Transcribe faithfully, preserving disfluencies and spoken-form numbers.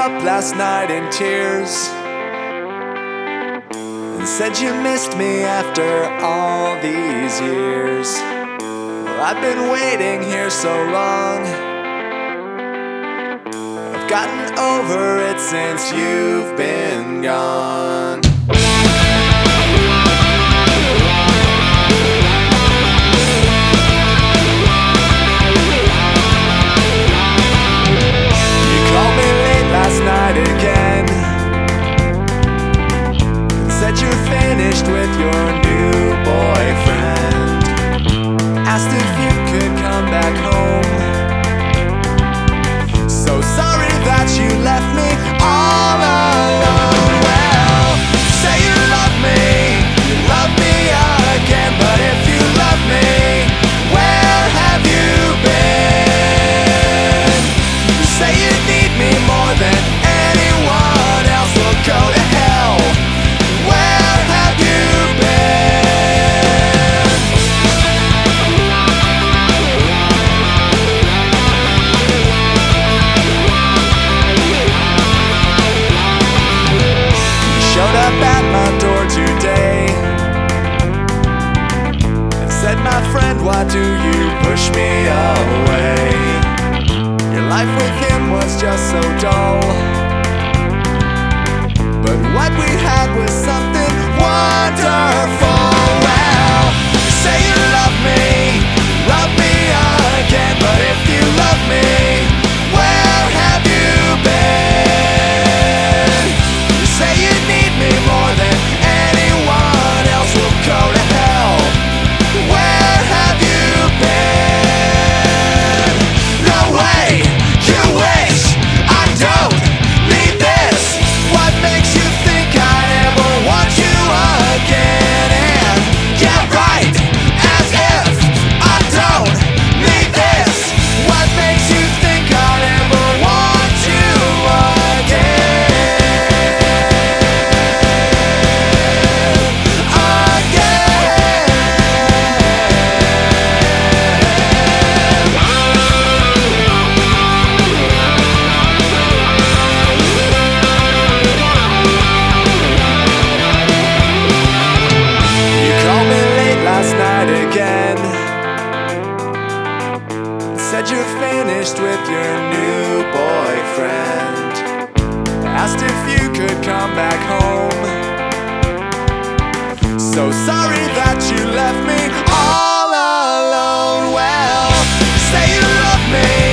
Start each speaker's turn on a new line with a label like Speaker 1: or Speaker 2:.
Speaker 1: up last night in tears and said you missed me after all these years. Well, I've been waiting here so long, I've gotten over it since you've been gone. Last night again and said you're finished with your new boyfriend. Asked if you could come back home. So sorry that you left me all alone. Well, say you love me, you love me again, but if you love me, where have you been? You say you need me more than anyone else. Will go to hell. Where have you been? You showed up at my door today and said, my friend, why do you push me away? Your life with him was just so dull, but what we had was something wonderful. Well, you say you love me, love me again, but if you love me, where have you been? You say you need me more than anyone else. Will go to hell. Where have you been? No way, you wish I don't need this. What makes you think I'd ever want you again? And yeah, right, as if I don't need this. What makes you think I'd ever want you again? Again, said you're finished with your new boyfriend. Asked if you could come back home. So sorry that you left me all alone. Well, say you love me.